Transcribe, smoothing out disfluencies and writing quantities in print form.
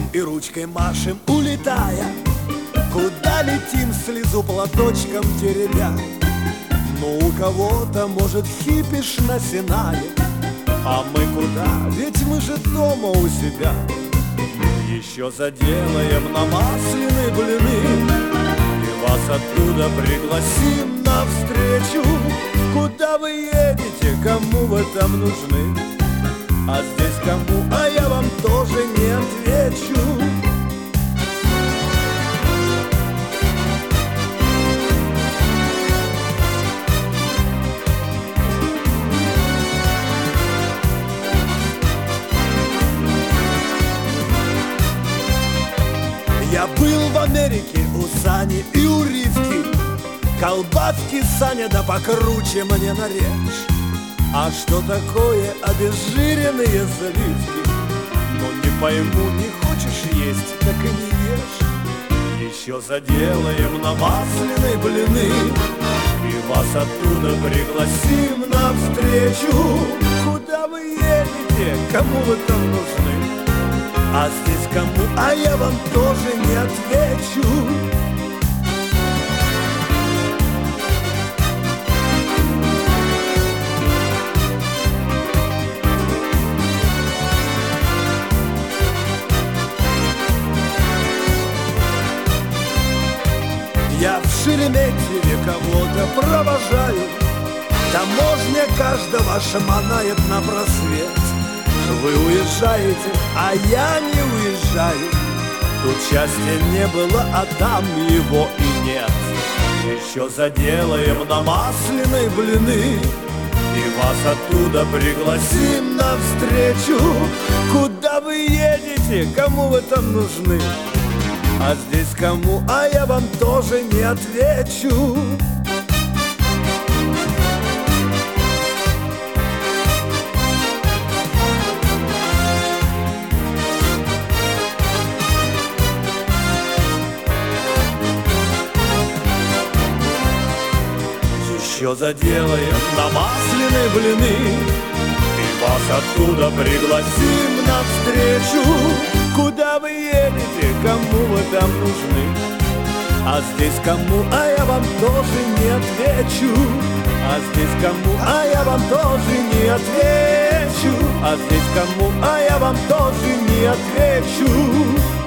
и ручкой машем, улетая. Куда летим, слезу платочком теребя? Ну, у кого-то, может, хипиш на Синае, а мы куда? Ведь мы же дома у себя. Еще заделаем на масляные блины и вас оттуда пригласим навстречу. Куда вы едете, кому вы там нужны? А здесь кому, а я вам тоже не отвечу. Я был в Америке у Сани и у Ривки. Колбаски, Саня, да покруче мне нарежь. А что такое обезжиренные заливки? Ну не пойму, не хочешь есть, так и не ешь. Еще заделаем на масляные блины и вас оттуда пригласим навстречу. Куда вы едете, кому вы там нужны? А здесь кому, а я вам тоже не отвечу. Я в Шереметьеве кого-то провожаю, таможня каждого шмонает на просвет. Вы уезжаете, а я не уезжаю. Тут счастья не было, а там его и нет. Еще заделаем на масляные блины и вас оттуда пригласим навстречу. Куда вы едете, кому вы там нужны? А здесь кому, а я вам тоже не отвечу. Еще заделаем на масляные блины и вас оттуда пригласим навстречу. Куда вы едете, кому вы там нужны? А здесь кому, а я вам тоже не отвечу. А здесь кому, а я вам тоже не отвечу. А здесь кому, а я вам тоже не отвечу.